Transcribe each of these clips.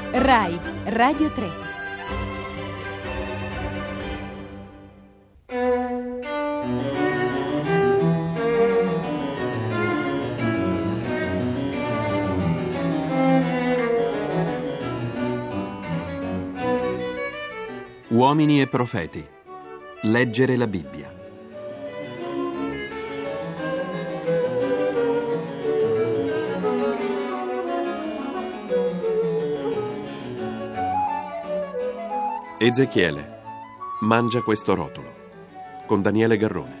Rai Radio 3. Uomini e profeti. Leggere la Bibbia. Ezechiele. Mangia questo rotolo. Con Daniele Garrone.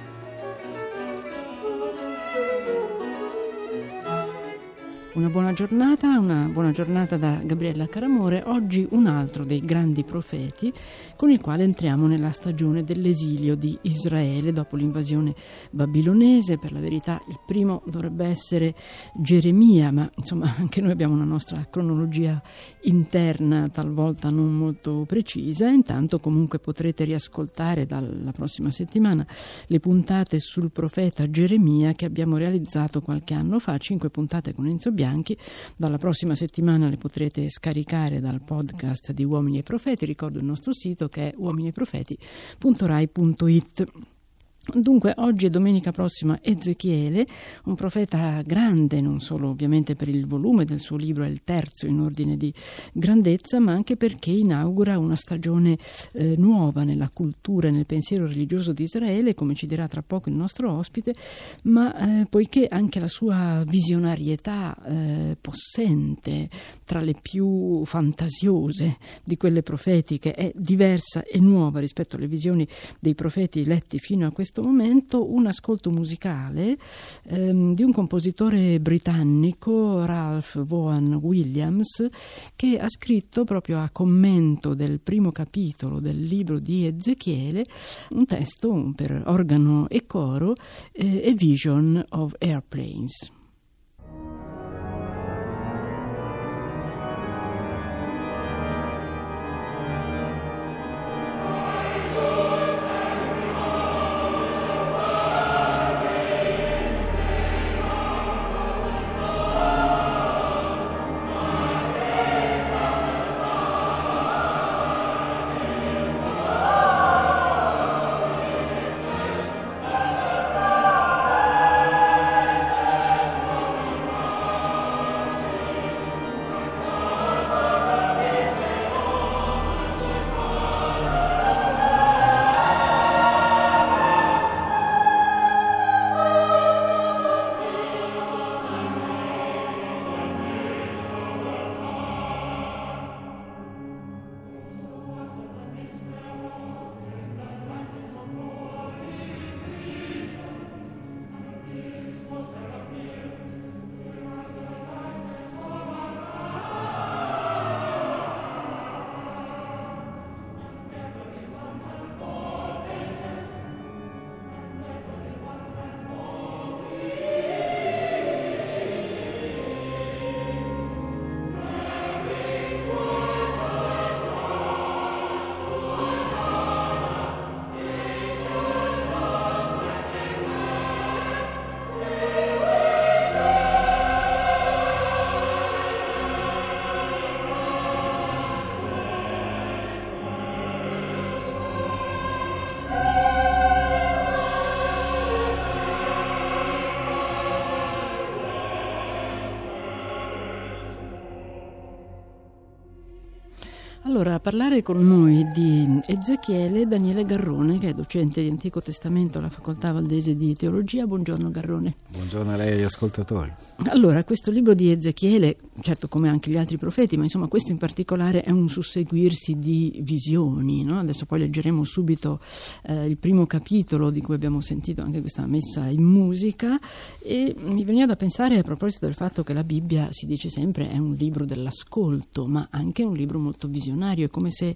Una buona giornata da Gabriella Caramore. Oggi un altro dei grandi profeti con il quale entriamo nella stagione dell'esilio di Israele dopo l'invasione babilonese. Per la verità il primo dovrebbe essere Geremia, ma insomma anche noi abbiamo una nostra cronologia interna talvolta non molto precisa. Intanto comunque potrete riascoltare dalla prossima settimana le puntate sul profeta Geremia che abbiamo realizzato qualche anno fa, 5 puntate con Enzo Bianchi. Dalla prossima settimana le potrete scaricare dal podcast di Uomini e Profeti. Ricordo il nostro sito che è uominiprofeti.rai.it. Dunque oggi è domenica prossima Ezechiele, un profeta grande non solo ovviamente per il volume del suo libro, è il terzo in ordine di grandezza, ma anche perché inaugura una stagione nuova nella cultura e nel pensiero religioso di Israele, come ci dirà tra poco il nostro ospite, ma poiché anche la sua visionarietà possente, tra le più fantasiose di quelle profetiche, è diversa e nuova rispetto alle visioni dei profeti letti fino a questo momento, un ascolto musicale di un compositore britannico, Ralph Vaughan Williams, che ha scritto proprio a commento del primo capitolo del libro di Ezechiele un testo per organo e coro, A Vision of Airplanes. Allora, a parlare con noi di Ezechiele Daniele Garrone, che è docente di Antico Testamento alla Facoltà Valdese di Teologia. Buongiorno Garrone. Buongiorno a lei e agli ascoltatori. Allora, questo libro di Ezechiele, certo come anche gli altri profeti, ma insomma questo in particolare è un susseguirsi di visioni, no? Adesso poi leggeremo subito il primo capitolo di cui abbiamo sentito anche questa messa in musica, e mi veniva da pensare a proposito del fatto che la Bibbia, si dice sempre, è un libro dell'ascolto, ma anche un libro molto visionario. È come se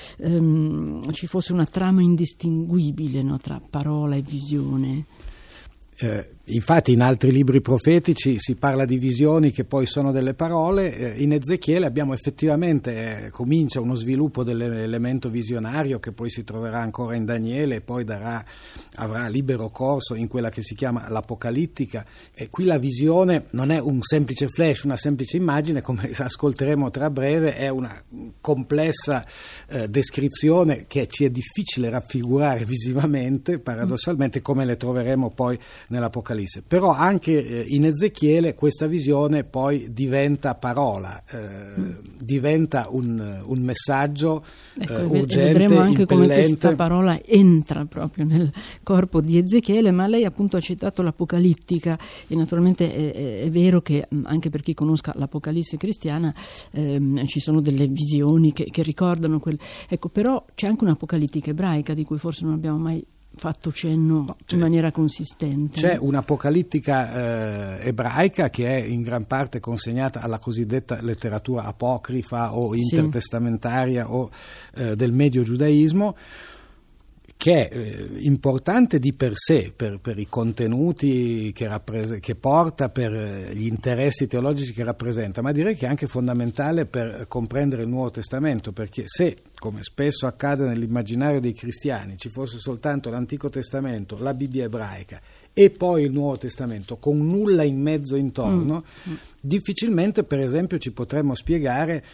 ci fosse una trama indistinguibile, no, tra parola e visione. Infatti in altri libri profetici si parla di visioni che poi sono delle parole, in Ezechiele abbiamo effettivamente, comincia uno sviluppo dell'elemento visionario che poi si troverà ancora in Daniele e poi avrà libero corso in quella che si chiama l'Apocalittica, e qui la visione non è un semplice flash, una semplice immagine, come ascolteremo tra breve, è una complessa descrizione che ci è difficile raffigurare visivamente, paradossalmente, come le troveremo poi nell'Apocalisse. Però anche in Ezechiele questa visione poi diventa parola, diventa un messaggio urgente, vedremo anche impellente. come questa parola entra proprio nel corpo di Ezechiele, ma lei appunto ha citato l'Apocalittica e naturalmente è vero che anche per chi conosca l'Apocalisse cristiana ci sono delle visioni che ricordano ecco, però c'è anche un'Apocalittica ebraica di cui forse non abbiamo mai fatto cenno in maniera consistente. C'è un'apocalittica ebraica che è in gran parte consegnata alla cosiddetta letteratura apocrifa o intertestamentaria o del medio giudaismo, che è importante di per sé, per i contenuti che porta, per gli interessi teologici che rappresenta, ma direi che è anche fondamentale per comprendere il Nuovo Testamento, perché se, come spesso accade nell'immaginario dei cristiani, ci fosse soltanto l'Antico Testamento, la Bibbia ebraica e poi il Nuovo Testamento con nulla in mezzo intorno, difficilmente, per esempio, ci potremmo spiegare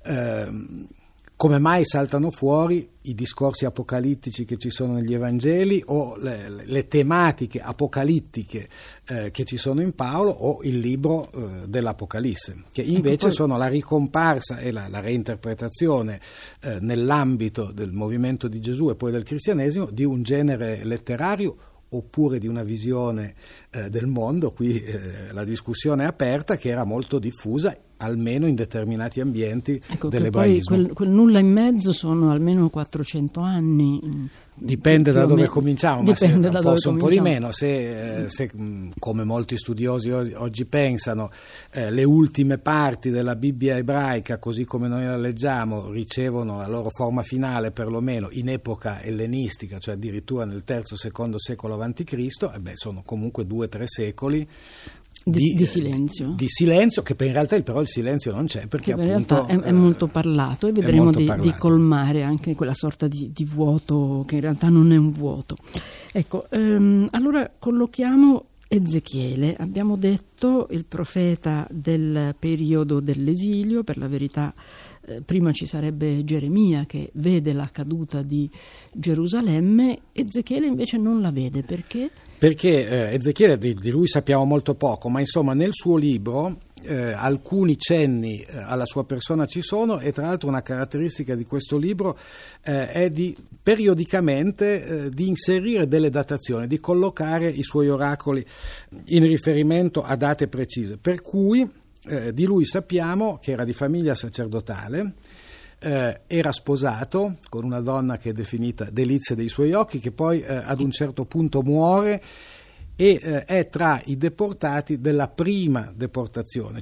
come mai saltano fuori i discorsi apocalittici che ci sono negli Evangeli o le tematiche apocalittiche che ci sono in Paolo o il libro dell'Apocalisse, che invece sono la ricomparsa e la reinterpretazione nell'ambito del movimento di Gesù e poi del cristianesimo di un genere letterario oppure di una visione del mondo. Qui la discussione è aperta, che era molto diffusa almeno in determinati ambienti dell'ebraismo. Poi quel nulla in mezzo sono almeno 400 anni. Dipende da dove cominciamo, ma forse un po' di meno. Se come molti studiosi oggi pensano, le ultime parti della Bibbia ebraica, così come noi la leggiamo, ricevono la loro forma finale perlomeno in epoca ellenistica, cioè addirittura nel III-II secolo a.C., sono comunque 2-3 secoli di silenzio, che in realtà però il silenzio non c'è, perché in appunto realtà è molto parlato, e vedremo di colmare anche quella sorta di vuoto che in realtà non è un vuoto. Ecco, allora collochiamo Ezechiele. Abbiamo detto il profeta del periodo dell'esilio, per la verità prima ci sarebbe Geremia che vede la caduta di Gerusalemme. Ezechiele invece non la vede, perché? Perché Ezechiele di lui sappiamo molto poco, ma insomma nel suo libro alcuni cenni alla sua persona ci sono, e tra l'altro una caratteristica di questo libro è di periodicamente di inserire delle datazioni, di collocare i suoi oracoli in riferimento a date precise, per cui di lui sappiamo che era di famiglia sacerdotale, era sposato con una donna che è definita delizia dei suoi occhi, che poi ad un certo punto muore e è tra i deportati della prima deportazione,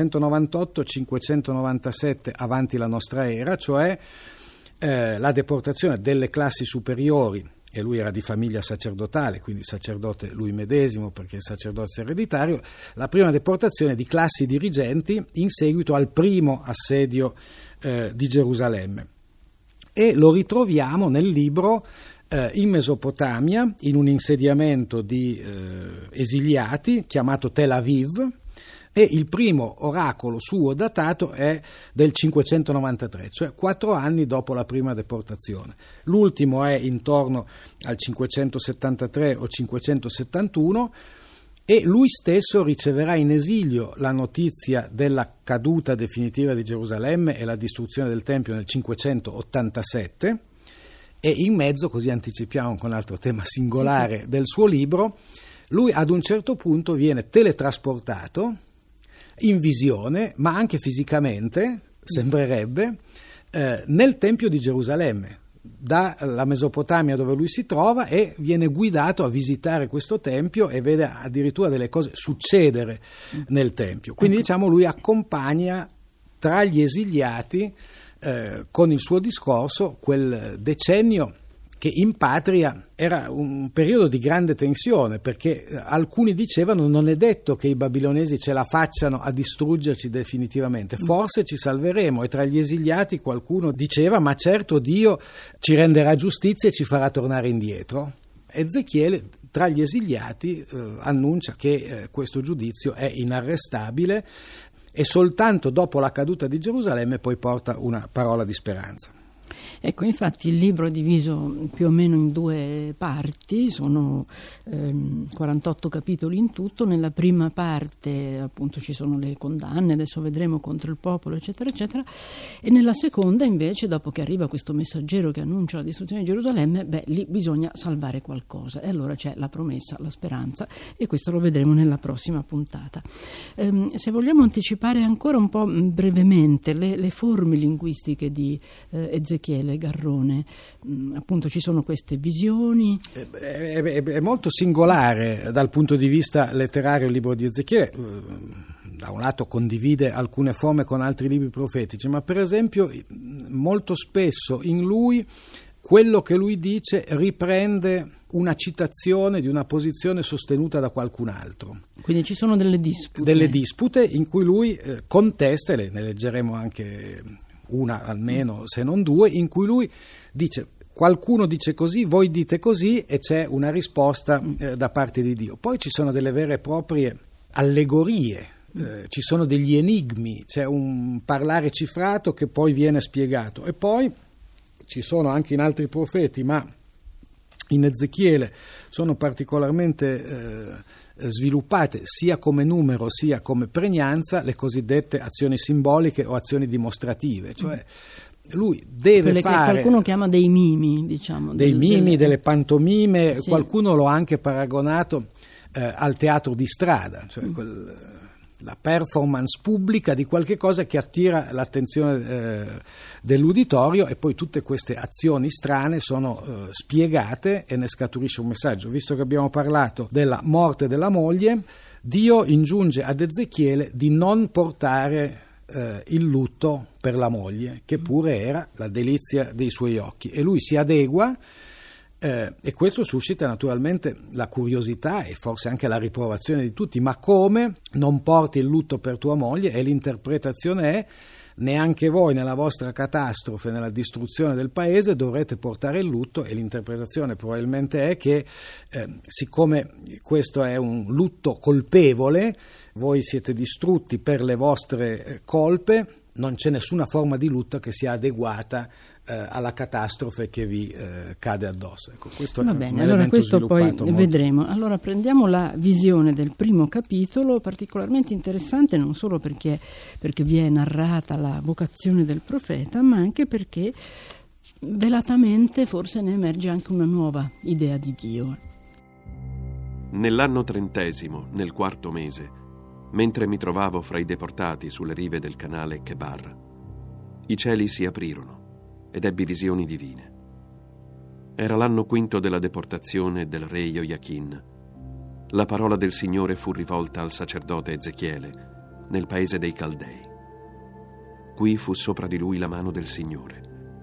598-597 avanti la nostra era, cioè la deportazione delle classi superiori, e lui era di famiglia sacerdotale, quindi sacerdote lui medesimo perché il sacerdozio ereditario, la prima deportazione di classi dirigenti in seguito al primo assedio di Gerusalemme. E lo ritroviamo nel libro in Mesopotamia, in un insediamento di esiliati chiamato Tel Aviv, e il primo oracolo suo datato è del 593, cioè 4 anni dopo la prima deportazione. L'ultimo è intorno al 573 o 571, e lui stesso riceverà in esilio la notizia della caduta definitiva di Gerusalemme e la distruzione del Tempio nel 587, e in mezzo, così anticipiamo con un altro tema singolare del suo libro, lui ad un certo punto viene teletrasportato in visione, ma anche fisicamente, sembrerebbe, nel Tempio di Gerusalemme, dalla Mesopotamia dove lui si trova, e viene guidato a visitare questo Tempio e vede addirittura delle cose succedere nel Tempio. Quindi diciamo lui accompagna tra gli esiliati con il suo discorso quel decennio che in patria era un periodo di grande tensione, perché alcuni dicevano non è detto che i babilonesi ce la facciano a distruggerci definitivamente, forse ci salveremo, e tra gli esiliati qualcuno diceva ma certo Dio ci renderà giustizia e ci farà tornare indietro. Ezechiele tra gli esiliati annuncia che questo giudizio è inarrestabile e soltanto dopo la caduta di Gerusalemme poi porta una parola di speranza. Ecco, infatti il libro è diviso più o meno in 2 parti, sono 48 capitoli in tutto. Nella prima parte appunto ci sono le condanne, adesso vedremo, contro il popolo eccetera eccetera, e nella seconda invece, dopo che arriva questo messaggero che annuncia la distruzione di Gerusalemme, lì bisogna salvare qualcosa, e allora c'è la promessa, la speranza, e questo lo vedremo nella prossima puntata. Se vogliamo anticipare ancora un po' brevemente le forme linguistiche di Ezechiele Garrone, appunto ci sono queste visioni. È molto singolare dal punto di vista letterario il libro di Ezechiele. Da un lato condivide alcune forme con altri libri profetici, ma per esempio molto spesso in lui quello che lui dice riprende una citazione di una posizione sostenuta da qualcun altro. Quindi ci sono delle dispute. Delle dispute in cui lui contesta, e ne leggeremo anche una almeno, se non 2, in cui lui dice qualcuno dice così, voi dite così, e c'è una risposta da parte di Dio. Poi ci sono delle vere e proprie allegorie, ci sono degli enigmi, c'è un parlare cifrato che poi viene spiegato, e poi ci sono anche in altri profeti, ma in Ezechiele sono particolarmente sviluppate sia come numero sia come pregnanza le cosiddette azioni simboliche o azioni dimostrative, cioè lui deve quelle fare, che qualcuno chiama dei mimi, diciamo, delle pantomime, sì. Qualcuno lo ha anche paragonato al teatro di strada, cioè la performance pubblica di qualche cosa che attira l'attenzione dell'uditorio, e poi tutte queste azioni strane sono spiegate e ne scaturisce un messaggio. Visto che abbiamo parlato della morte della moglie, Dio ingiunge ad Ezechiele di non portare il lutto per la moglie, che pure era la delizia dei suoi occhi, e lui si adegua. E questo suscita naturalmente la curiosità e forse anche la riprovazione di tutti. Ma come non porti il lutto per tua moglie? E l'interpretazione è: neanche voi nella vostra catastrofe, nella distruzione del paese, dovrete portare il lutto. E l'interpretazione probabilmente è che siccome questo è un lutto colpevole, voi siete distrutti per le vostre colpe, non c'è nessuna forma di lutto che sia adeguata alla catastrofe che vi cade addosso. Ecco, questo va è bene, un allora questo poi molto vedremo. Allora prendiamo la visione del primo capitolo, particolarmente interessante non solo perché vi è narrata la vocazione del profeta, ma anche perché velatamente forse ne emerge anche una nuova idea di Dio. Nell'anno 30°, nel 4° mese, mentre mi trovavo fra i deportati sulle rive del canale Chebar, i cieli si aprirono ed ebbi visioni divine. Era l'anno 5° della deportazione del re Joiachin. La parola del Signore fu rivolta al sacerdote Ezechiele nel paese dei Caldei. Qui fu sopra di lui la mano del Signore.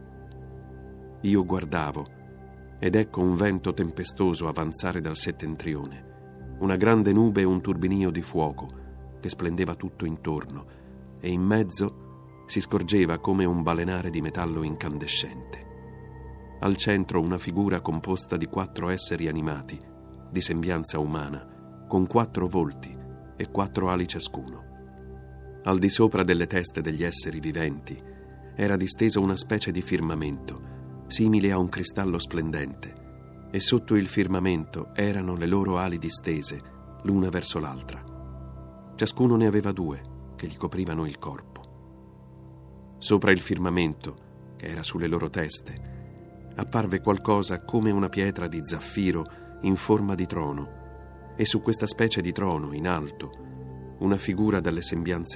Io guardavo, ed ecco un vento tempestoso avanzare dal settentrione, una grande nube e un turbinio di fuoco che splendeva tutto intorno, e in mezzo si scorgeva come un balenare di metallo incandescente. Al centro una figura composta di 4 esseri animati, di sembianza umana, con 4 volti e 4 ali ciascuno. Al di sopra delle teste degli esseri viventi era disteso una specie di firmamento, simile a un cristallo splendente, e sotto il firmamento erano le loro ali distese, l'una verso l'altra. Ciascuno ne aveva 2, che gli coprivano il corpo. Sopra il firmamento, che era sulle loro teste, apparve qualcosa come una pietra di zaffiro in forma di trono, e su questa specie di trono, in alto, una figura dalle sembianze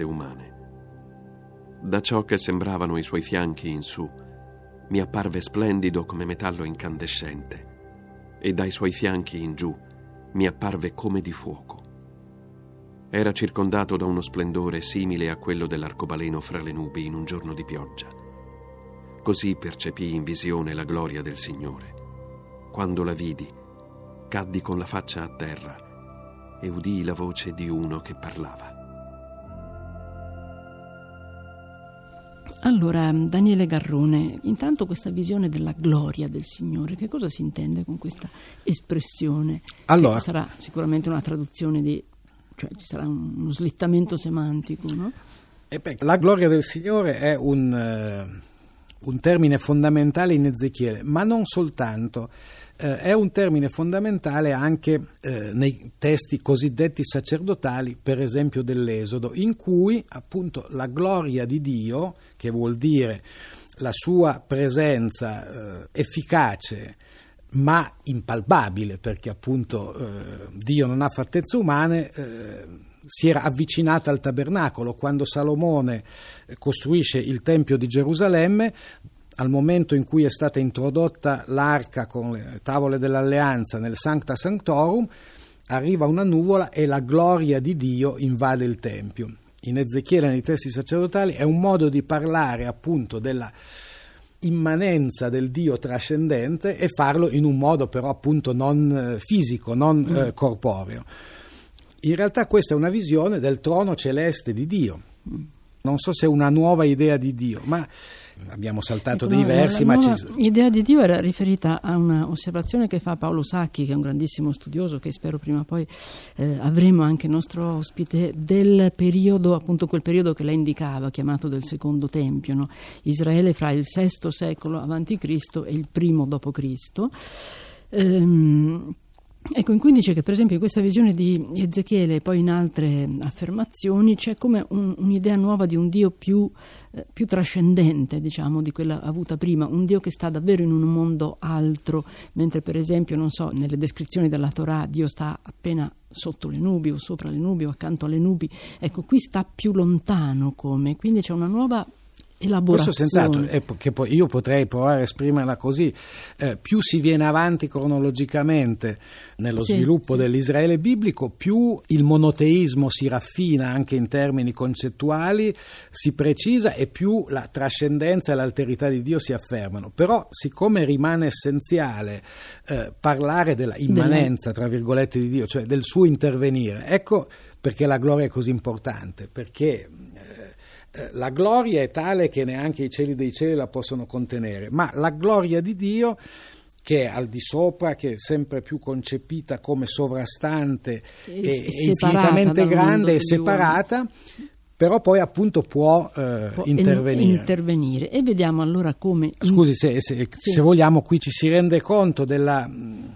umane. Da ciò che sembravano i suoi fianchi in su, mi apparve splendido come metallo incandescente, e dai suoi fianchi in giù mi apparve come di fuoco. Era circondato da uno splendore simile a quello dell'arcobaleno fra le nubi in un giorno di pioggia. Così percepì in visione la gloria del Signore. quando la vidi, caddi con la faccia a terra e udii la voce di uno che parlava. Allora, Daniele Garrone, intanto questa visione della gloria del Signore, che cosa si intende con questa espressione? Allora, che sarà sicuramente una traduzione cioè ci sarà uno slittamento semantico, no? La gloria del Signore è un termine fondamentale in Ezechiele, ma non soltanto. È un termine fondamentale anche nei testi cosiddetti sacerdotali, per esempio dell'Esodo, in cui appunto la gloria di Dio, che vuol dire la sua presenza efficace ma impalpabile, perché appunto Dio non ha fattezze umane, si era avvicinata al tabernacolo. Quando Salomone costruisce il Tempio di Gerusalemme, al momento in cui è stata introdotta l'arca con le tavole dell'alleanza nel Sancta Sanctorum, arriva una nuvola e la gloria di Dio invade il Tempio. In Ezechiele, nei testi sacerdotali, è un modo di parlare appunto della immanenza del Dio trascendente e farlo in un modo però appunto non fisico, non corporeo. In realtà questa è una visione del trono celeste di Dio. Non so se è una nuova idea di Dio, ma abbiamo saltato dei versi. L'idea di Dio era riferita a una osservazione che fa Paolo Sacchi, che è un grandissimo studioso, che spero prima o poi avremo anche nostro ospite, del periodo, appunto quel periodo che lei indicava, chiamato del Secondo Tempio, no? Israele fra il VI secolo avanti Cristo e il primo dopo Cristo. Ecco, in cui dice che per esempio in questa visione di Ezechiele e poi in altre affermazioni c'è come un'idea nuova di un Dio più trascendente, diciamo, di quella avuta prima, un Dio che sta davvero in un mondo altro, mentre per esempio, non so, nelle descrizioni della Torah Dio sta appena sotto le nubi o sopra le nubi o accanto alle nubi. Ecco, qui sta più lontano, quindi c'è una nuova elaborazione. Questo senz'altro, che poi io potrei provare a esprimerla così, più si viene avanti cronologicamente nello sviluppo dell'Israele biblico, più il monoteismo si raffina anche in termini concettuali, si precisa, e più la trascendenza e l'alterità di Dio si affermano. Però siccome rimane essenziale parlare della immanenza, tra virgolette, di Dio, cioè del suo intervenire, ecco perché la gloria è così importante, perché la gloria è tale che neanche i cieli dei cieli la possono contenere, ma la gloria di Dio, che è al di sopra, che è sempre più concepita come sovrastante e infinitamente grande e separata, però poi appunto può intervenire. E vediamo allora come... Scusi, se vogliamo, qui ci si rende conto della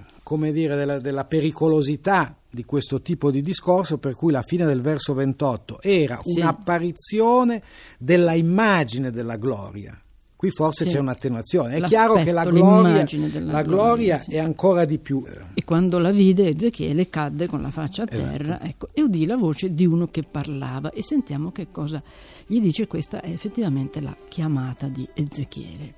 pericolosità di questo tipo di discorso, per cui la fine del verso 28 era un'apparizione della immagine della gloria. Qui forse c'è un'attenuazione. È chiaro che la gloria è ancora di più. E quando la vide, Ezechiele cadde con la faccia a terra, ecco, e udì la voce di uno che parlava. E sentiamo che cosa gli dice. Questa è effettivamente la chiamata di Ezechiele.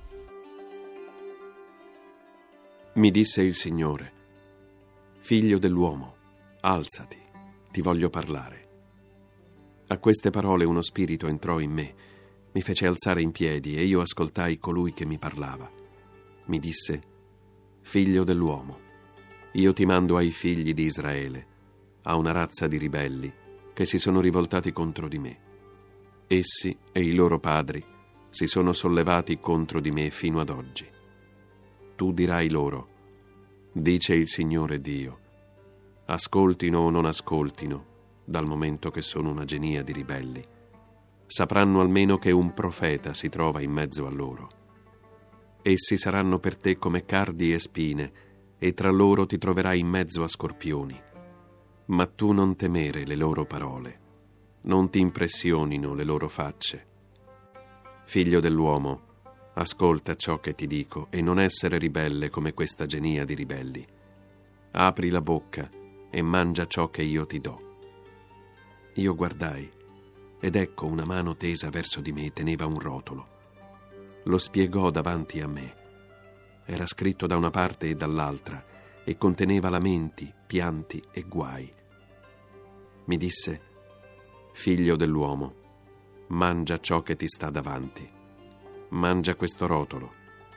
Mi disse il Signore: figlio dell'uomo, alzati, ti voglio parlare. A queste parole uno spirito entrò in me, mi fece alzare in piedi e io ascoltai colui che mi parlava. Mi disse: figlio dell'uomo, io ti mando ai figli di Israele, a una razza di ribelli che si sono rivoltati contro di me. Essi e i loro padri si sono sollevati contro di me fino ad oggi. Tu dirai loro: dice il Signore Dio, ascoltino o non ascoltino, dal momento che sono una genia di ribelli, sapranno almeno che un profeta si trova in mezzo a loro. Essi saranno per te come cardi e spine, e tra loro ti troverai in mezzo a scorpioni. Ma tu non temere le loro parole, non ti impressionino le loro facce. Figlio dell'uomo, ascolta ciò che ti dico e non essere ribelle come questa genia di ribelli. Apri la bocca e mangia ciò che io ti do. Io guardai, ed ecco una mano tesa verso di me teneva un rotolo. Lo spiegò davanti a me. Era scritto da una parte e dall'altra e conteneva lamenti, pianti e guai. Mi disse: figlio dell'uomo, mangia ciò che ti sta davanti. Mangia questo rotolo.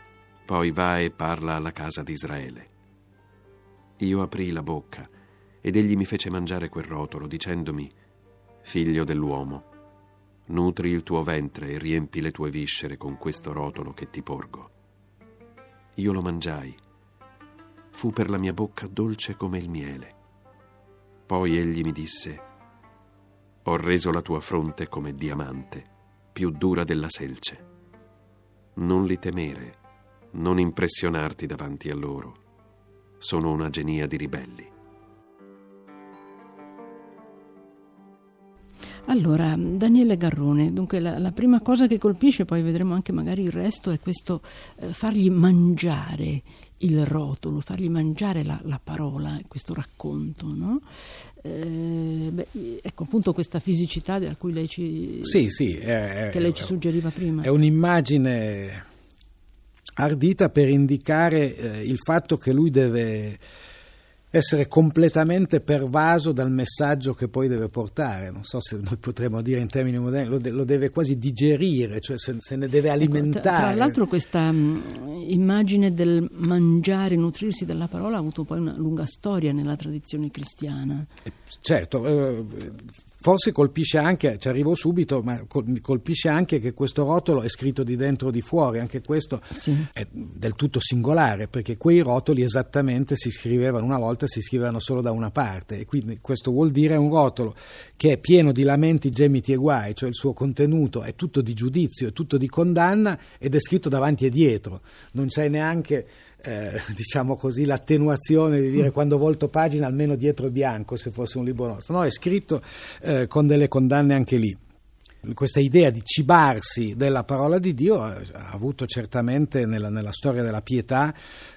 Poi va e parla alla casa di Israele. Io aprii la bocca ed egli mi fece mangiare quel rotolo, dicendomi: figlio dell'uomo, nutri il tuo ventre e riempi le tue viscere con questo rotolo che ti porgo. Io lo mangiai. Fu per la mia bocca dolce come il miele. Poi egli mi disse: ho reso la tua fronte come diamante, più dura della selce. Non li temere, non impressionarti davanti a loro. Sono una genia di ribelli. Allora, Daniele Garrone, dunque la prima cosa che colpisce, poi vedremo anche magari il resto, è questo fargli mangiare il rotolo, fargli mangiare la parola, questo racconto, no? Ecco appunto questa fisicità a cui lei ci lei ci suggeriva prima. È un'immagine ardita per indicare il fatto che lui deve essere completamente pervaso dal messaggio che poi deve portare. Non so se noi potremmo dire in termini moderni, lo deve quasi digerire, cioè se ne deve alimentare. Tra l'altro questa immagine del mangiare, nutrirsi della parola ha avuto poi una lunga storia nella tradizione cristiana. Certo, forse colpisce anche, ci arrivo subito, ma colpisce anche che questo rotolo è scritto di dentro o di fuori. Anche questo è del tutto singolare, perché quei rotoli esattamente si scrivevano una volta, si scrivevano solo da una parte, e quindi questo vuol dire un rotolo che è pieno di lamenti, gemiti e guai, cioè il suo contenuto è tutto di giudizio, è tutto di condanna, ed è scritto davanti e dietro. Non c'è neanche diciamo così l'attenuazione di dire quando volto pagina almeno dietro è bianco, se fosse un libro nostro. No, è scritto con delle condanne anche lì. Questa idea di cibarsi della parola di Dio ha avuto certamente nella storia della pietà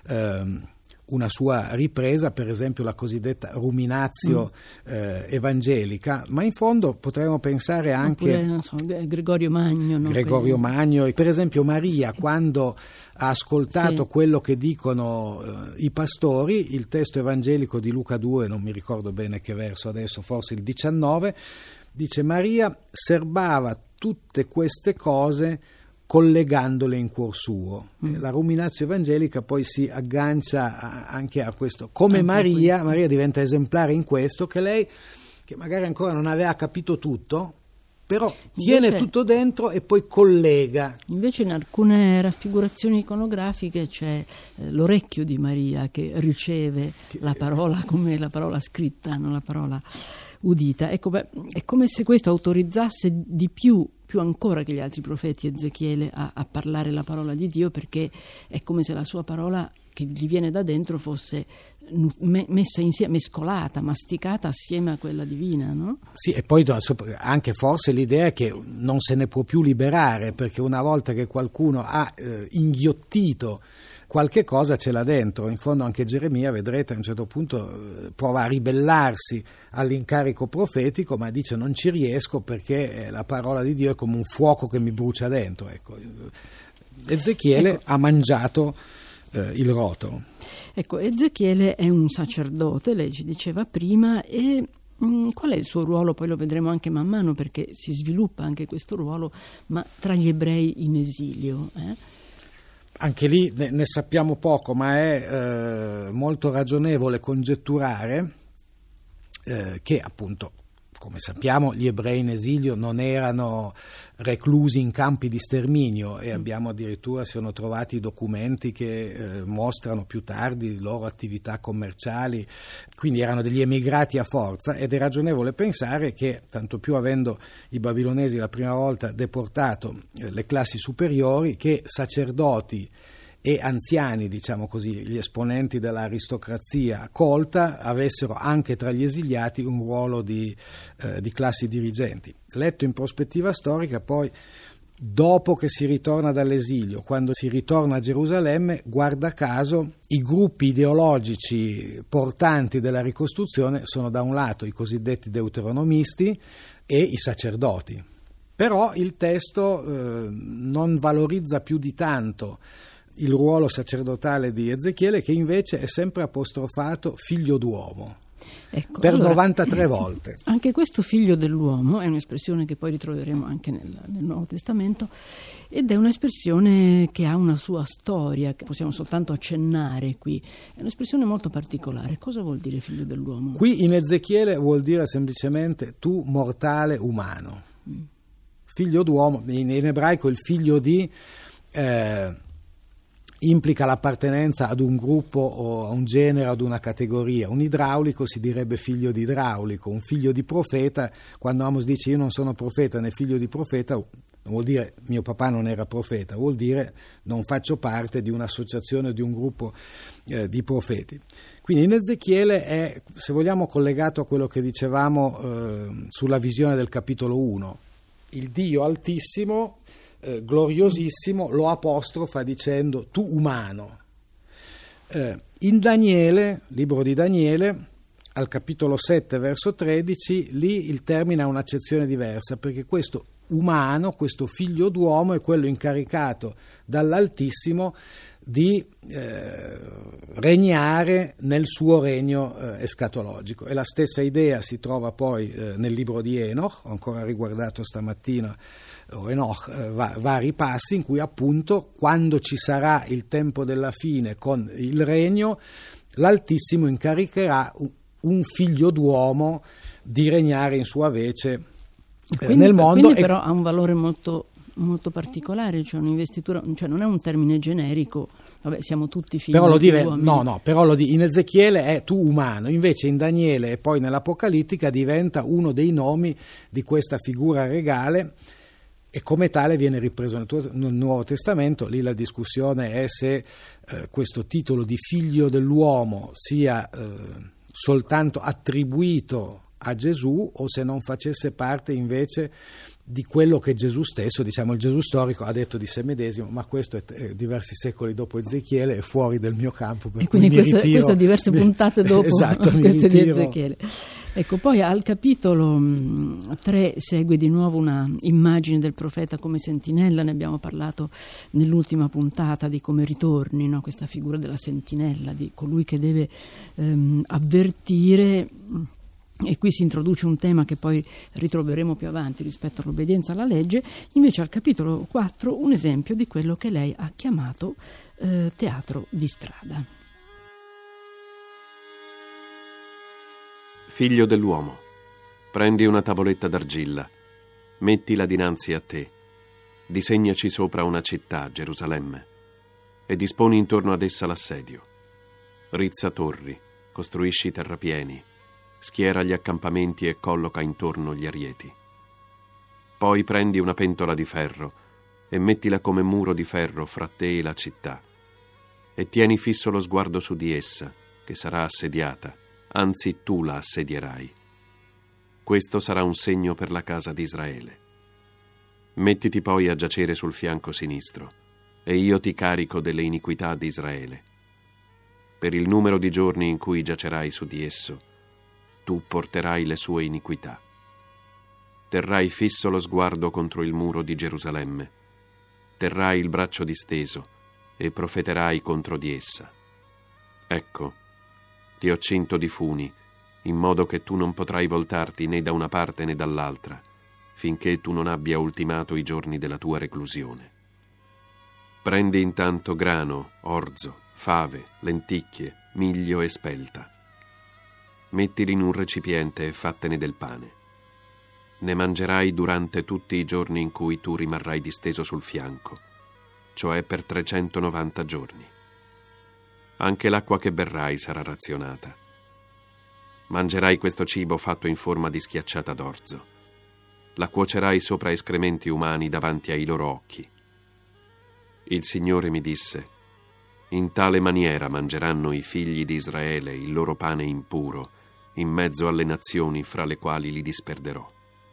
una sua ripresa, per esempio la cosiddetta ruminatio evangelica, ma in fondo potremmo pensare anche Gregorio Magno, no? Magno, per esempio Maria, quando ha ascoltato quello che dicono i pastori, il testo evangelico di Luca 2, non mi ricordo bene che verso adesso, forse il 19, dice: Maria serbava tutte queste cose collegandole in cuor suo. La ruminatio evangelica poi si aggancia anche a questo. Come Maria diventa esemplare in questo, che lei, che magari ancora non aveva capito tutto, però tiene tutto dentro e poi collega. Invece in alcune raffigurazioni iconografiche c'è l'orecchio di Maria che riceve la parola come la parola scritta, non la parola udita. Ecco, è come se questo autorizzasse di più ancora che gli altri profeti, Ezechiele a parlare la parola di Dio, perché è come se la sua parola che gli viene da dentro fosse messa insieme, mescolata, masticata assieme a quella divina, no? Sì, e poi anche forse l'idea che non se ne può più liberare, perché una volta che qualcuno ha inghiottito qualche cosa ce l'ha dentro. In fondo anche Geremia, vedrete, a un certo punto prova a ribellarsi all'incarico profetico, ma dice: non ci riesco perché la parola di Dio è come un fuoco che mi brucia dentro. Ecco. Ezechiele ha mangiato il rotolo. Ecco, Ezechiele è un sacerdote, lei ci diceva prima, e qual è il suo ruolo? Poi lo vedremo anche man mano, perché si sviluppa anche questo ruolo, ma tra gli ebrei in esilio. Anche lì ne sappiamo poco, ma è molto ragionevole congetturare che appunto, come sappiamo, gli ebrei in esilio non erano reclusi in campi di sterminio, e abbiamo addirittura, si sono trovati documenti che mostrano più tardi le loro attività commerciali, quindi erano degli emigrati a forza, ed è ragionevole pensare che, tanto più avendo i babilonesi la prima volta deportato le classi superiori, che sacerdoti e anziani, diciamo così, gli esponenti dell'aristocrazia colta, avessero anche tra gli esiliati un ruolo di classi dirigenti. Letto in prospettiva storica, poi, dopo che si ritorna dall'esilio, quando si ritorna a Gerusalemme, guarda caso, i gruppi ideologici portanti della ricostruzione sono da un lato i cosiddetti deuteronomisti e i sacerdoti. Però il testo non valorizza più di tanto il ruolo sacerdotale di Ezechiele, che invece è sempre apostrofato figlio d'uomo. Ecco, per allora, 93 volte. Anche questo figlio dell'uomo è un'espressione che poi ritroveremo anche nel Nuovo Testamento, ed è un'espressione che ha una sua storia, che possiamo soltanto accennare qui. È un'espressione molto particolare. Cosa vuol dire figlio dell'uomo? Qui in Ezechiele vuol dire semplicemente tu mortale umano. Figlio d'uomo, in ebraico il figlio di implica l'appartenenza ad un gruppo o a un genere, ad una categoria. Un idraulico si direbbe figlio di idraulico, un figlio di profeta. Quando Amos dice io non sono profeta né figlio di profeta, non vuol dire mio papà non era profeta, vuol dire non faccio parte di un'associazione o di un gruppo di profeti. Quindi in Ezechiele è, se vogliamo, collegato a quello che dicevamo sulla visione del capitolo 1. Il Dio altissimo, gloriosissimo, lo apostrofa dicendo tu umano. In Daniele, libro di Daniele, al capitolo 7 verso 13, lì il termine ha un'accezione diversa, perché questo umano, questo figlio d'uomo, è quello incaricato dall'Altissimo di regnare nel suo regno escatologico. E la stessa idea si trova poi nel libro di Enoch, ho ancora riguardato stamattina Enoch, vari passi in cui appunto quando ci sarà il tempo della fine con il regno, l'Altissimo incaricherà un figlio d'uomo di regnare in sua vece nel mondo. Quindi però ha un valore molto, molto particolare, cioè un'investitura, cioè non è un termine generico. Vabbè, siamo tutti figli però lo di dire, uomini. no, però lo in Ezechiele è tu umano, invece in Daniele e poi nell'Apocalittica diventa uno dei nomi di questa figura regale e come tale viene ripreso nel Nuovo Testamento. Lì la discussione è se questo titolo di figlio dell'uomo sia soltanto attribuito a Gesù o se non facesse parte invece di quello che Gesù stesso, diciamo il Gesù storico, ha detto di sé medesimo, ma questo è diversi secoli dopo Ezechiele, è fuori del mio campo, per e quindi cui questo diverse puntate dopo esatto, queste di Ezechiele. Ecco, poi al capitolo 3 segue di nuovo una immagine del profeta come sentinella. Ne abbiamo parlato nell'ultima puntata di come ritorni, no? Questa figura della sentinella, di colui che deve avvertire. E qui si introduce un tema che poi ritroveremo più avanti rispetto all'obbedienza alla legge. Invece al capitolo 4 un esempio di quello che lei ha chiamato teatro di strada. Figlio dell'uomo, prendi una tavoletta d'argilla, mettila dinanzi a te, disegnaci sopra una città, Gerusalemme, e disponi intorno ad essa l'assedio. Rizza torri, costruisci terrapieni, schiera gli accampamenti e colloca intorno gli arieti. Poi prendi una pentola di ferro e mettila come muro di ferro fra te e la città, e tieni fisso lo sguardo su di essa, che sarà assediata, anzi tu la assedierai. Questo sarà un segno per la casa di Israele. Mettiti poi a giacere sul fianco sinistro, e io ti carico delle iniquità di Israele. Per il numero di giorni in cui giacerai su di esso, tu porterai le sue iniquità. Terrai fisso lo sguardo contro il muro di Gerusalemme, terrai il braccio disteso e profeterai contro di essa. Ecco, ti ho cinto di funi, in modo che tu non potrai voltarti né da una parte né dall'altra, finché tu non abbia ultimato i giorni della tua reclusione. Prendi intanto grano, orzo, fave, lenticchie, miglio e spelta. Mettili in un recipiente e fattene del pane. Ne mangerai durante tutti i giorni in cui tu rimarrai disteso sul fianco, cioè per 390 giorni. Anche l'acqua che berrai sarà razionata. Mangerai questo cibo fatto in forma di schiacciata d'orzo. La cuocerai sopra escrementi umani davanti ai loro occhi. Il Signore mi disse: in tale maniera mangeranno i figli di Israele il loro pane impuro, in mezzo alle nazioni fra le quali li disperderò.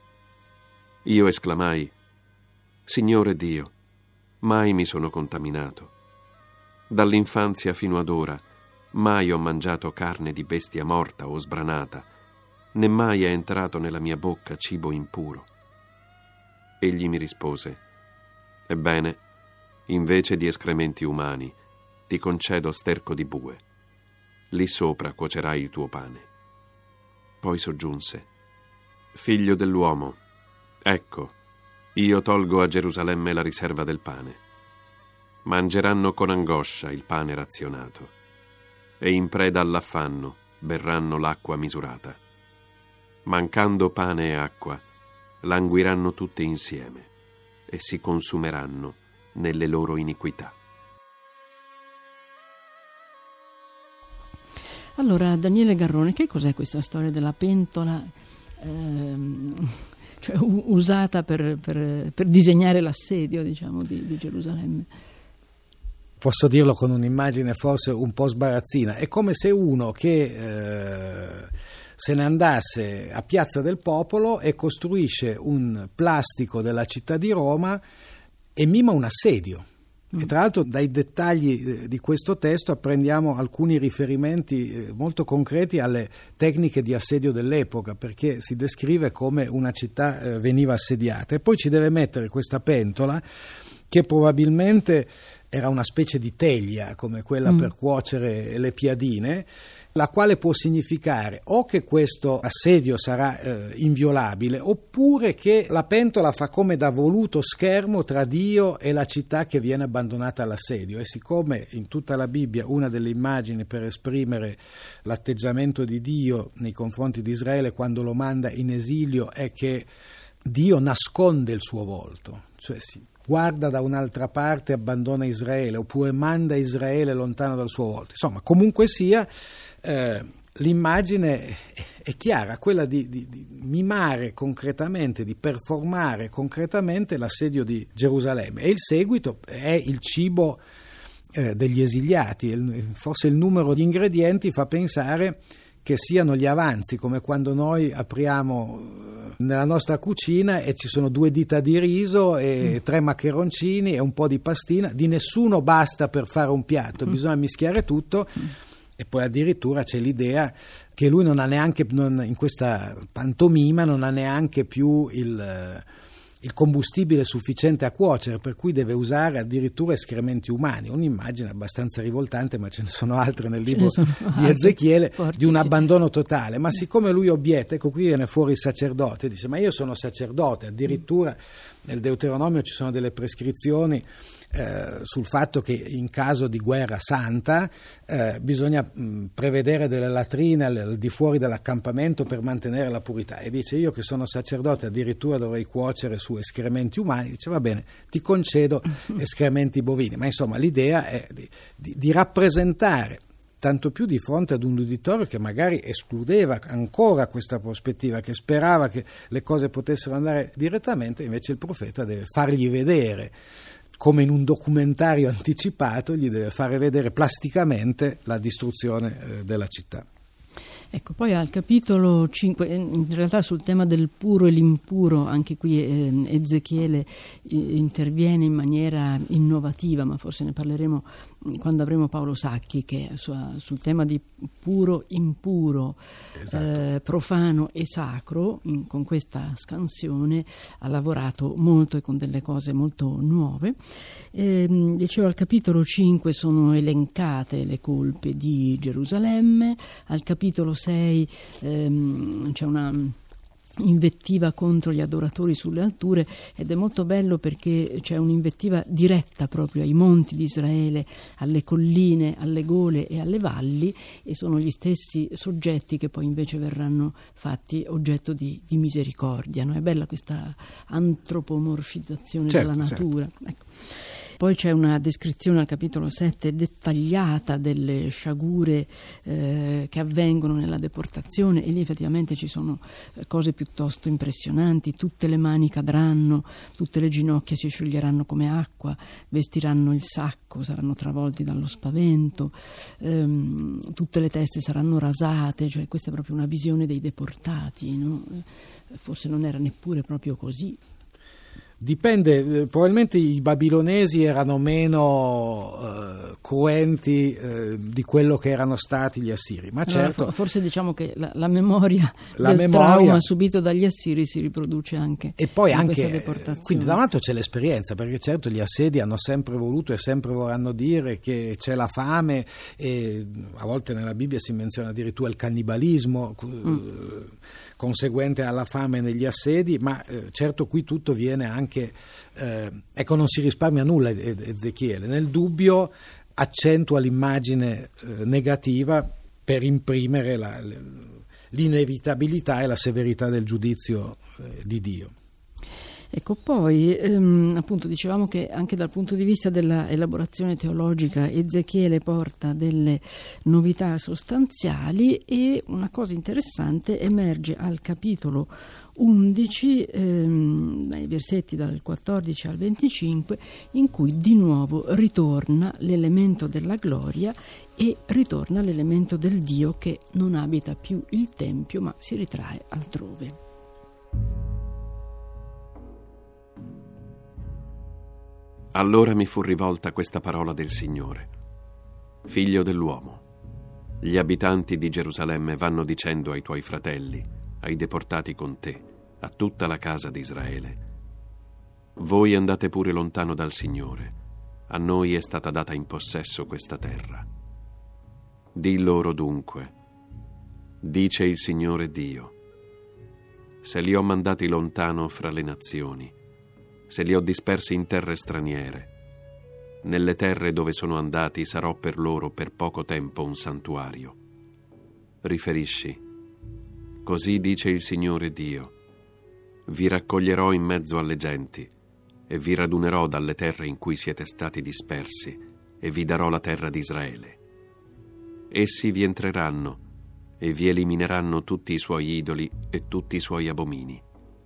Io esclamai: Signore Dio, mai mi sono contaminato. Dall'infanzia fino ad ora mai ho mangiato carne di bestia morta o sbranata, né mai è entrato nella mia bocca cibo impuro. Egli mi rispose: ebbene, invece di escrementi umani, ti concedo sterco di bue. Lì sopra cuocerai il tuo pane. Poi soggiunse: «Figlio dell'uomo, ecco, io tolgo a Gerusalemme la riserva del pane. Mangeranno con angoscia il pane razionato e in preda all'affanno berranno l'acqua misurata. Mancando pane e acqua, languiranno tutte insieme e si consumeranno nelle loro iniquità». Allora, Daniele Garrone, che cos'è questa storia della pentola cioè usata per disegnare l'assedio, diciamo, di Gerusalemme? Posso dirlo con un'immagine forse un po' sbarazzina. È come se uno che se ne andasse a Piazza del Popolo e costruisce un plastico della città di Roma e mima un assedio. E tra l'altro dai dettagli di questo testo apprendiamo alcuni riferimenti molto concreti alle tecniche di assedio dell'epoca, perché si descrive come una città veniva assediata. E poi ci deve mettere questa pentola che probabilmente era una specie di teglia come quella per cuocere le piadine, la quale può significare o che questo assedio sarà inviolabile, oppure che la pentola fa come da voluto schermo tra Dio e la città che viene abbandonata all'assedio. E siccome in tutta la Bibbia una delle immagini per esprimere l'atteggiamento di Dio nei confronti di Israele quando lo manda in esilio è che Dio nasconde il suo volto, cioè si guarda da un'altra parte e abbandona Israele, oppure manda Israele lontano dal suo volto. Insomma, comunque sia, l'immagine è chiara, quella di mimare concretamente, di performare concretamente l'assedio di Gerusalemme. E il seguito è il cibo degli esiliati. Forse il numero di ingredienti fa pensare che siano gli avanzi, come quando noi apriamo nella nostra cucina e ci sono 2 dita di riso e 3 maccheroncini e un po' di pastina. Di nessuno basta per fare un piatto, bisogna mischiare tutto. E poi addirittura c'è l'idea che lui non ha neanche, in questa pantomima, non ha neanche più il combustibile sufficiente a cuocere, per cui deve usare addirittura escrementi umani. Un'immagine abbastanza rivoltante, ma ce ne sono altre nel libro di Ezechiele, di un abbandono totale. Ma siccome lui obietta, ecco qui viene fuori il sacerdote, dice: ma io sono sacerdote. Addirittura nel Deuteronomio ci sono delle prescrizioni sul fatto che in caso di guerra santa bisogna prevedere delle latrine al di fuori dell'accampamento per mantenere la purità, e dice: io che sono sacerdote addirittura dovrei cuocere su escrementi umani. Dice: va bene, ti concedo escrementi bovini. Ma insomma l'idea è di rappresentare, tanto più di fronte ad un uditorio che magari escludeva ancora questa prospettiva, che sperava che le cose potessero andare direttamente, invece il profeta deve fargli vedere, come in un documentario anticipato, gli deve fare vedere plasticamente la distruzione della città. Ecco, poi al capitolo 5, in realtà sul tema del puro e l'impuro, anche qui Ezechiele interviene in maniera innovativa, ma forse ne parleremo quando avremo Paolo Sacchi, che sul tema di puro, impuro, esatto, profano e sacro, con questa scansione ha lavorato molto e con delle cose molto nuove. Dicevo, al capitolo 5 sono elencate le colpe di Gerusalemme, al capitolo 6 c'è una invettiva contro gli adoratori sulle alture, ed è molto bello perché c'è un'invettiva diretta proprio ai monti di Israele, alle colline, alle gole e alle valli, e sono gli stessi soggetti che poi invece verranno fatti oggetto di misericordia, no? È bella questa antropomorfizzazione della natura. Certo. Ecco. Poi c'è una descrizione al capitolo 7 dettagliata delle sciagure che avvengono nella deportazione, e lì effettivamente ci sono cose piuttosto impressionanti. Tutte le mani cadranno, tutte le ginocchia si scioglieranno come acqua, vestiranno il sacco, saranno travolti dallo spavento, tutte le teste saranno rasate, cioè questa è proprio una visione dei deportati, no? Forse non era neppure proprio così. Dipende, probabilmente i babilonesi erano meno cruenti di quello che erano stati gli assiri, ma certo forse diciamo che la memoria del trauma subito dagli assiri si riproduce anche e poi in anche questa deportazione. Quindi da un lato c'è l'esperienza, perché certo gli assedi hanno sempre voluto e sempre vorranno dire che c'è la fame, e a volte nella Bibbia si menziona addirittura il cannibalismo conseguente alla fame negli assedi, ma certo qui tutto viene anche, ecco, non si risparmia nulla Ezechiele, nel dubbio accentua l'immagine negativa per imprimere l'inevitabilità e la severità del giudizio di Dio. Ecco, poi appunto dicevamo che anche dal punto di vista della elaborazione teologica Ezechiele porta delle novità sostanziali, e una cosa interessante emerge al capitolo 11, dai versetti dal 14 al 25, in cui di nuovo ritorna l'elemento della gloria e ritorna l'elemento del Dio che non abita più il Tempio ma si ritrae altrove. Allora mi fu rivolta questa parola del Signore: Figlio dell'uomo, gli abitanti di Gerusalemme vanno dicendo ai tuoi fratelli, ai deportati con te, a tutta la casa di Israele: voi andate pure lontano dal Signore, a noi è stata data in possesso questa terra. Di loro dunque, dice il Signore Dio: se li ho mandati lontano fra le nazioni, se li ho dispersi in terre straniere, nelle terre dove sono andati sarò per loro per poco tempo un santuario. Riferisci: così dice il Signore Dio: vi raccoglierò in mezzo alle genti e vi radunerò dalle terre in cui siete stati dispersi e vi darò la terra di Israele. Essi vi entreranno e vi elimineranno tutti i suoi idoli e tutti i suoi abomini.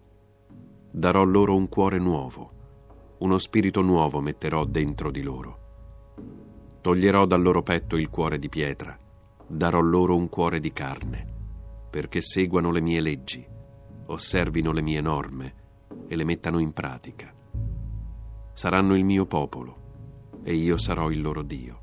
Darò loro un cuore nuovo, uno spirito nuovo metterò dentro di loro. Toglierò dal loro petto il cuore di pietra, darò loro un cuore di carne, perché seguano le mie leggi, osservino le mie norme e le mettano in pratica. Saranno il mio popolo e io sarò il loro Dio.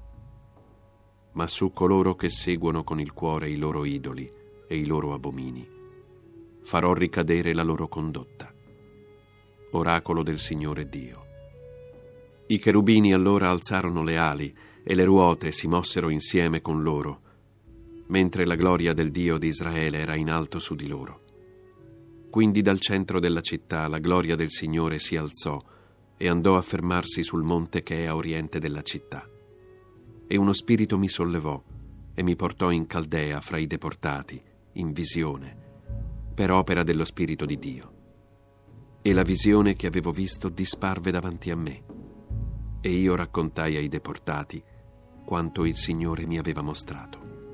Ma su coloro che seguono con il cuore i loro idoli e i loro abomini, farò ricadere la loro condotta. Oracolo del Signore Dio. I cherubini allora alzarono le ali e le ruote si mossero insieme con loro, mentre la gloria del Dio di Israele era in alto su di loro. Quindi dal centro della città la gloria del Signore si alzò e andò a fermarsi sul monte che è a oriente della città. E uno spirito mi sollevò e mi portò in Caldea fra i deportati, in visione, per opera dello Spirito di Dio. E la visione che avevo visto disparve davanti a me, e io raccontai ai deportati quanto il Signore mi aveva mostrato.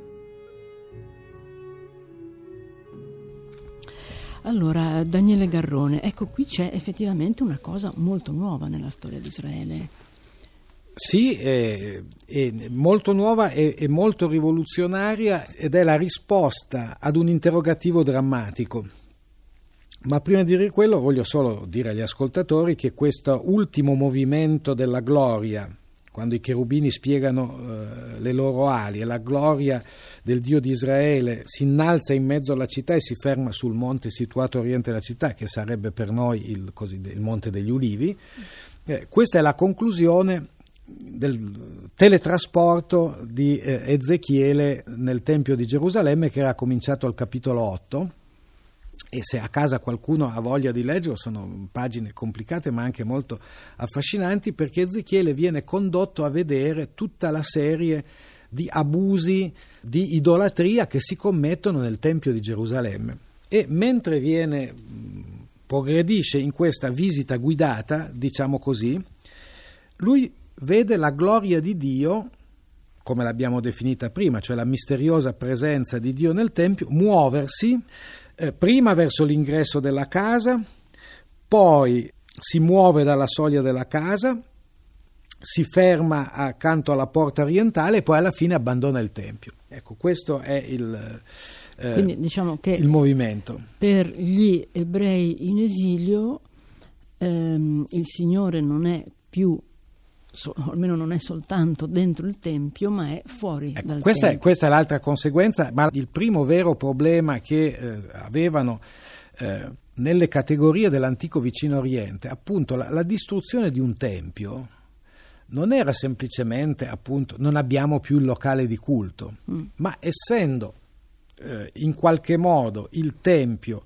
Allora, Daniele Garrone, ecco, qui c'è effettivamente una cosa molto nuova nella storia di Israele. Sì, è molto nuova e molto rivoluzionaria, ed è la risposta ad un interrogativo drammatico. Ma prima di dire quello voglio solo dire agli ascoltatori che questo ultimo movimento della gloria, quando i cherubini spiegano le loro ali e la gloria del Dio di Israele si innalza in mezzo alla città e si ferma sul monte situato a oriente della città, che sarebbe per noi il Monte degli Ulivi, questa è la conclusione del teletrasporto di Ezechiele nel Tempio di Gerusalemme, che era cominciato al capitolo 8. E se a casa qualcuno ha voglia di leggerlo, sono pagine complicate ma anche molto affascinanti, perché Ezechiele viene condotto a vedere tutta la serie di abusi, di idolatria che si commettono nel Tempio di Gerusalemme. E mentre progredisce in questa visita guidata, diciamo così, lui vede la gloria di Dio, come l'abbiamo definita prima, cioè la misteriosa presenza di Dio nel Tempio, muoversi prima verso l'ingresso della casa, poi si muove dalla soglia della casa, si ferma accanto alla porta orientale e poi alla fine abbandona il Tempio. Ecco, questo è quindi diciamo che il movimento. Per gli ebrei in esilio il Signore non è più, almeno non è soltanto dentro il Tempio, ma è fuori dal Tempio. Questa è l'altra conseguenza, ma il primo vero problema che avevano nelle categorie dell'antico Vicino Oriente, appunto la distruzione di un tempio non era semplicemente, appunto, non abbiamo più il locale di culto, ma essendo in qualche modo il tempio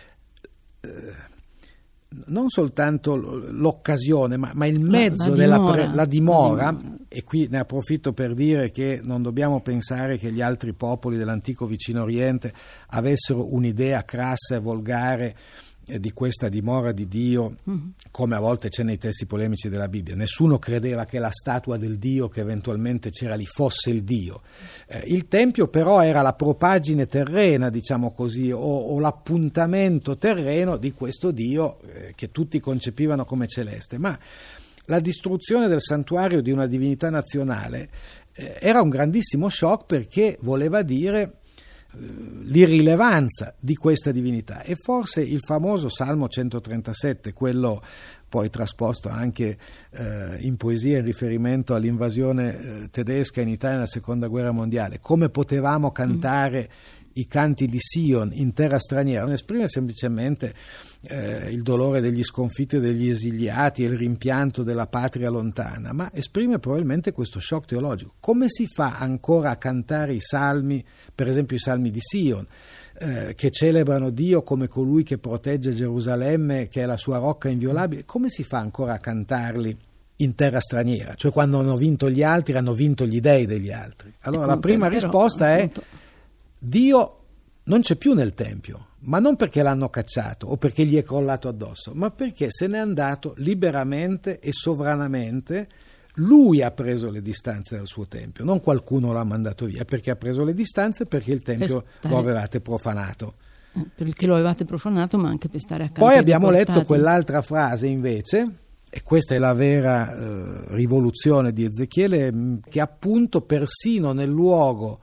non soltanto l'occasione, ma il mezzo la dimora, e qui ne approfitto per dire che non dobbiamo pensare che gli altri popoli dell'antico Vicino Oriente avessero un'idea crassa e volgare di questa dimora di Dio, come a volte c'è nei testi polemici della Bibbia. Nessuno credeva che la statua del Dio che eventualmente c'era lì fosse il Dio. Il Tempio però era la propagine terrena, diciamo così, o l'appuntamento terreno di questo Dio che tutti concepivano come celeste. Ma la distruzione del santuario di una divinità nazionale era un grandissimo shock, perché voleva dire l'irrilevanza di questa divinità. E forse il famoso Salmo 137, quello poi trasposto anche in poesia in riferimento all'invasione tedesca in Italia nella Seconda Guerra Mondiale, come potevamo cantare i canti di Sion in terra straniera, non esprime semplicemente il dolore degli sconfitti e degli esiliati e il rimpianto della patria lontana, ma esprime probabilmente questo shock teologico. Come si fa ancora a cantare i salmi, per esempio i salmi di Sion, che celebrano Dio come colui che protegge Gerusalemme, che è la sua rocca inviolabile? Come si fa ancora a cantarli in terra straniera? Cioè, quando hanno vinto gli altri, hanno vinto gli dei degli altri. Allora la prima risposta è: Dio non c'è più nel Tempio, ma non perché l'hanno cacciato o perché gli è crollato addosso, ma perché se n'è andato liberamente e sovranamente. Lui ha preso le distanze dal suo Tempio, non qualcuno l'ha mandato via, perché ha preso le distanze, perché il Tempio lo avevate profanato. Perché lo avevate profanato, ma anche per stare accanto. Poi abbiamo letto quell'altra frase invece, e questa è la vera rivoluzione di Ezechiele, che appunto persino nel luogo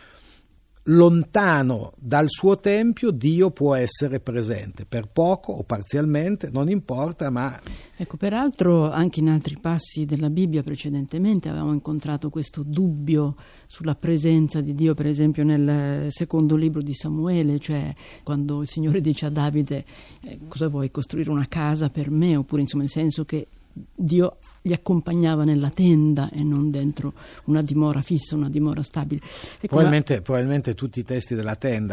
lontano dal suo tempio Dio può essere presente, per poco o parzialmente, non importa, ma... Ecco, peraltro anche in altri passi della Bibbia precedentemente avevamo incontrato questo dubbio sulla presenza di Dio, per esempio nel secondo libro di Samuele, cioè quando il Signore dice a Davide cosa vuoi, costruire una casa per me, oppure insomma nel senso che Dio li accompagnava nella tenda e non dentro una dimora fissa, una dimora stabile. Ecco, probabilmente tutti i testi della tenda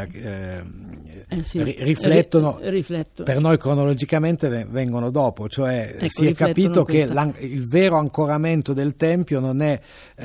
riflettono, per noi cronologicamente vengono dopo, cioè ecco, si è capito che il vero ancoramento del Tempio non è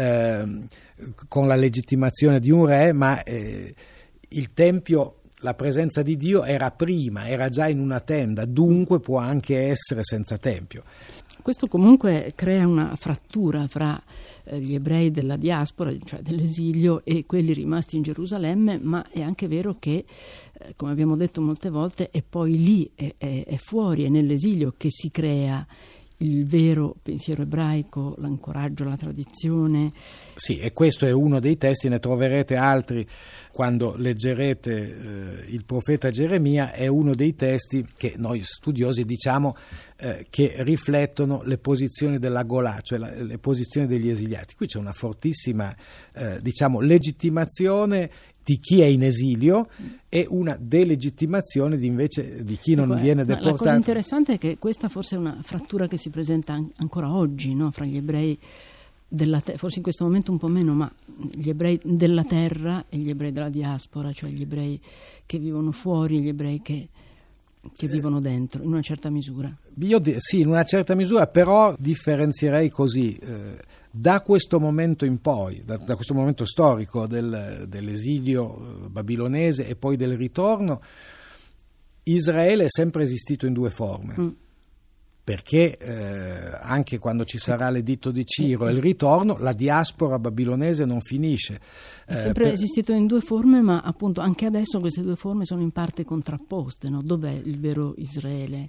con la legittimazione di un re, ma il Tempio, la presenza di Dio era prima, era già in una tenda, dunque può anche essere senza Tempio. Questo comunque crea una frattura fra gli ebrei della diaspora, cioè dell'esilio, e quelli rimasti in Gerusalemme, ma è anche vero che, come abbiamo detto molte volte, è poi lì, è fuori, è nell'esilio che si crea il vero pensiero ebraico, l'ancoraggio alla tradizione. Sì, e questo è uno dei testi, ne troverete altri quando leggerete il profeta Geremia. È uno dei testi che noi studiosi diciamo che riflettono le posizioni della Golà, cioè le posizioni degli esiliati. Qui c'è una fortissima legittimazione di chi è in esilio e una delegittimazione invece di chi non viene deportato. La cosa interessante è che questa forse è una frattura che si presenta ancora oggi, no? Fra gli ebrei forse in questo momento un po' meno, ma gli ebrei della terra e gli ebrei della diaspora, cioè gli ebrei che vivono fuori e gli ebrei che vivono dentro, in una certa misura. Sì, in una certa misura, però differenzierei così. Da questo momento in poi, da questo momento storico dell'esilio babilonese e poi del ritorno, Israele è sempre esistito in due forme. Perché anche quando ci sarà l'editto di Ciro e il ritorno, la diaspora babilonese non finisce. È sempre esistito in due forme, ma appunto anche adesso queste due forme sono in parte contrapposte, no? Dov'è il vero Israele?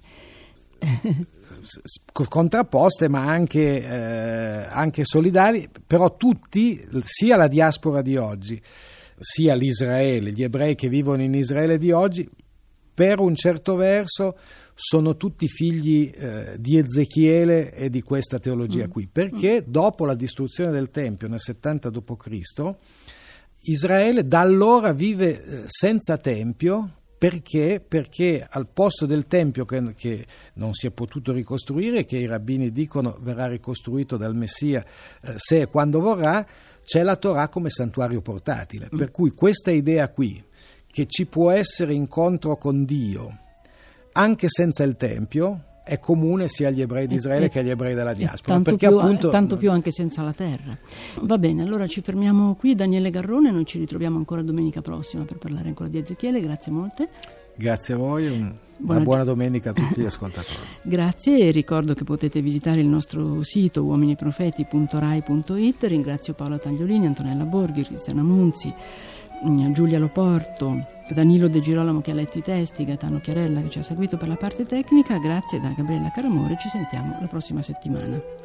Contrapposte, ma anche solidali, però tutti, sia la diaspora di oggi, sia l'Israele, gli ebrei che vivono in Israele di oggi, per un certo verso sono tutti figli di Ezechiele e di questa teologia qui, perché dopo la distruzione del Tempio nel 70 d.C., Israele da allora vive senza Tempio. Perché al posto del Tempio che non si è potuto ricostruire, che i rabbini dicono verrà ricostruito dal Messia se e quando vorrà, c'è la Torah come santuario portatile. Per cui questa idea qui, che ci può essere incontro con Dio anche senza il Tempio, è comune sia agli ebrei di Israele che agli ebrei della diaspora. Tanto più anche senza la terra. Va bene, allora ci fermiamo qui. Daniele Garrone, noi ci ritroviamo ancora domenica prossima per parlare ancora di Ezechiele. Grazie molte. Grazie a voi, una buona domenica a tutti gli ascoltatori. Grazie, e ricordo che potete visitare il nostro sito uominiprofeti.rai.it. Ringrazio Paola Tagliolini, Antonella Borghi, Cristiana Munzi, Giulia Loporto, Danilo De Girolamo che ha letto i testi, Gaetano Chiarella che ci ha seguito per la parte tecnica. Grazie da Gabriella Caramore, ci sentiamo la prossima settimana.